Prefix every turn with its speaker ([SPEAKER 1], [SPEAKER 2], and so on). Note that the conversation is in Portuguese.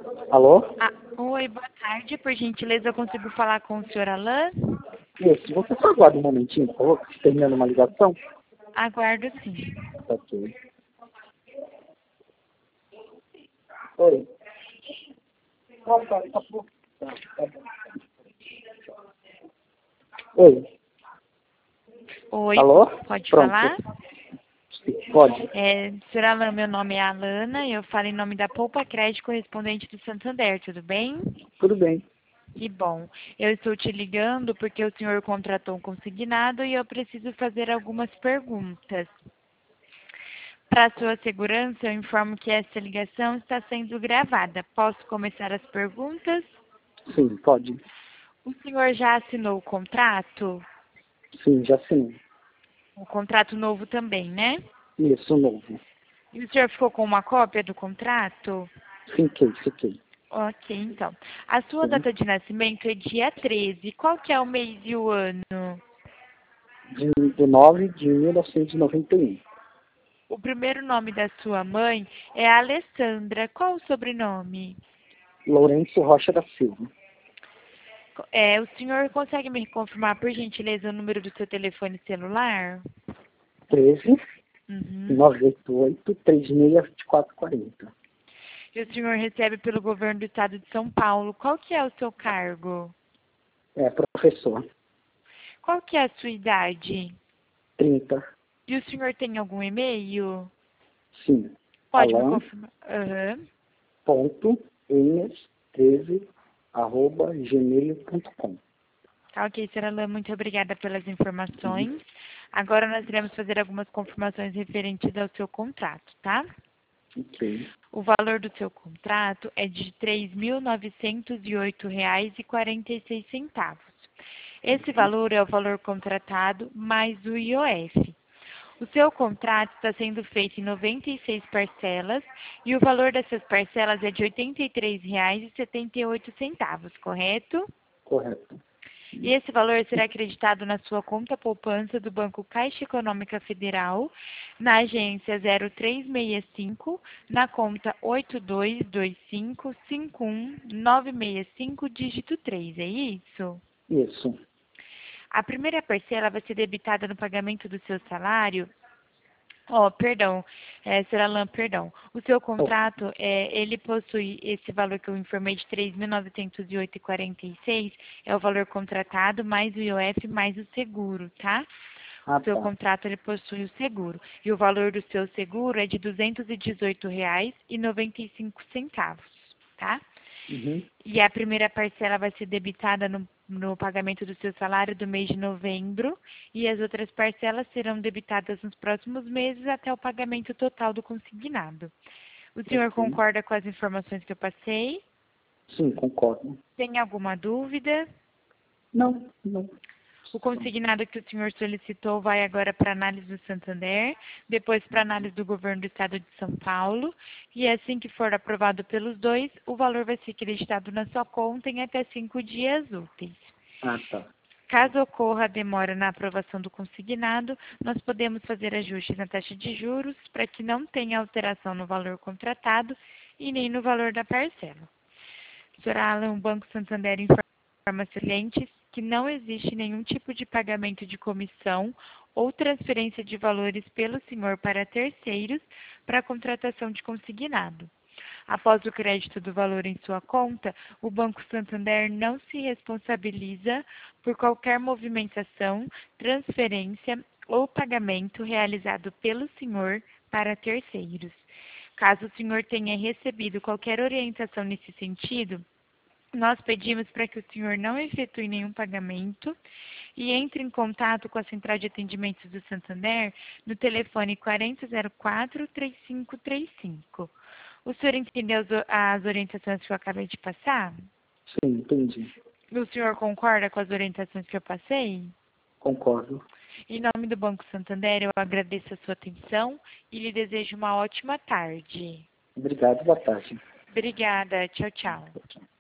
[SPEAKER 1] Alô?
[SPEAKER 2] Oi, boa tarde. Por gentileza, eu consigo falar com o senhor Alain?
[SPEAKER 1] Isso, você só aguarda um momentinho, por favor, terminando uma ligação?
[SPEAKER 2] Aguardo sim.
[SPEAKER 1] Ok. Oi. Oi.
[SPEAKER 2] Oi,
[SPEAKER 1] Alô?
[SPEAKER 2] pode
[SPEAKER 1] Pronto.
[SPEAKER 2] falar?
[SPEAKER 1] Sim, pode.
[SPEAKER 2] Senhor Alain, meu nome é Alana e eu falo em nome da Poupa Crédito correspondente do Santander, tudo bem?
[SPEAKER 1] Tudo bem.
[SPEAKER 2] Que bom. Eu estou te ligando porque o senhor contratou um consignado e eu preciso fazer algumas perguntas. Para sua segurança, eu informo que essa ligação está sendo gravada. Posso começar as perguntas?
[SPEAKER 1] Sim, pode.
[SPEAKER 2] O senhor já assinou o contrato?
[SPEAKER 1] Sim, já sim.
[SPEAKER 2] O contrato novo também, né?
[SPEAKER 1] Isso, novo.
[SPEAKER 2] E o senhor ficou com uma cópia do contrato?
[SPEAKER 1] Fiquei.
[SPEAKER 2] Ok, então. A sua
[SPEAKER 1] Sim.
[SPEAKER 2] data de nascimento é dia 13. Qual que é o mês e o ano?
[SPEAKER 1] Do 9 de 1991.
[SPEAKER 2] O primeiro nome da sua mãe é Alessandra. Qual o sobrenome?
[SPEAKER 1] Lourenço Rocha da Silva.
[SPEAKER 2] O senhor consegue me confirmar, por gentileza, o número do seu telefone celular?
[SPEAKER 1] 13
[SPEAKER 2] Uhum.
[SPEAKER 1] 988 362440.
[SPEAKER 2] E o senhor recebe pelo governo do estado de São Paulo. Qual que é o seu cargo?
[SPEAKER 1] É, professor.
[SPEAKER 2] Qual que é a sua idade?
[SPEAKER 1] 30.
[SPEAKER 2] E o senhor tem algum e-mail?
[SPEAKER 1] Sim.
[SPEAKER 2] Pode me confirmar? Aham.
[SPEAKER 1] alan.ms13@gmail.com.
[SPEAKER 2] Tá, ok, senhora Alain, muito obrigada pelas
[SPEAKER 1] Uhum.
[SPEAKER 2] informações. Agora nós iremos fazer algumas confirmações referentes ao seu contrato, tá?
[SPEAKER 1] Ok.
[SPEAKER 2] O valor do seu contrato é de R$ 3.908,46. Esse valor é o valor contratado mais o IOF. O seu contrato está sendo feito em 96 parcelas e o valor dessas parcelas é de R$ 83,78, correto?
[SPEAKER 1] Correto.
[SPEAKER 2] E esse valor será acreditado na sua conta poupança do Banco Caixa Econômica Federal, na agência 0365, na conta 8225519965, dígito 3, é isso?
[SPEAKER 1] Isso.
[SPEAKER 2] A primeira parcela vai ser debitada no pagamento do seu salário. Senhor Alain, perdão. O seu
[SPEAKER 1] Oh,
[SPEAKER 2] contrato, ele possui esse valor que eu informei de 3.908,46, é o valor contratado, mais o IOF, mais o seguro, tá? O seu
[SPEAKER 1] tá.
[SPEAKER 2] contrato, ele possui o seguro. E o valor do seu seguro é de R$ 218,95, tá?
[SPEAKER 1] Uhum.
[SPEAKER 2] E a primeira parcela vai ser debitada no pagamento do seu salário do mês de novembro e as outras parcelas serão debitadas nos próximos meses até o pagamento total do consignado. O senhor
[SPEAKER 1] Ok.
[SPEAKER 2] concorda com as informações que eu passei?
[SPEAKER 1] Sim, concordo.
[SPEAKER 2] Tem alguma dúvida?
[SPEAKER 1] Não, não.
[SPEAKER 2] O consignado que o senhor solicitou vai agora para análise do Santander, depois para análise do governo do estado de São Paulo, e assim que for aprovado pelos dois, o valor vai ser acreditado na sua conta em até 5 dias úteis.
[SPEAKER 1] Tá.
[SPEAKER 2] Caso ocorra a demora na aprovação do consignado, nós podemos fazer ajustes na taxa de juros para que não tenha alteração no valor contratado e nem no valor da parcela. Sr. Alan, o Banco Santander informa aos clientes que não existe nenhum tipo de pagamento de comissão ou transferência de valores pelo senhor para terceiros para a contratação de consignado. Após o crédito do valor em sua conta, o Banco Santander não se responsabiliza por qualquer movimentação, transferência ou pagamento realizado pelo senhor para terceiros. Caso o senhor tenha recebido qualquer orientação nesse sentido, nós pedimos para que o senhor não efetue nenhum pagamento e entre em contato com a Central de Atendimentos do Santander no telefone 4004-3535. O senhor entendeu as orientações que eu acabei de passar?
[SPEAKER 1] Sim, entendi.
[SPEAKER 2] O senhor concorda com as orientações que eu passei?
[SPEAKER 1] Concordo.
[SPEAKER 2] Em nome do Banco Santander, eu agradeço a sua atenção e lhe desejo uma ótima tarde.
[SPEAKER 1] Obrigado, boa tarde.
[SPEAKER 2] Obrigada. Tchau, tchau.
[SPEAKER 1] Tchau.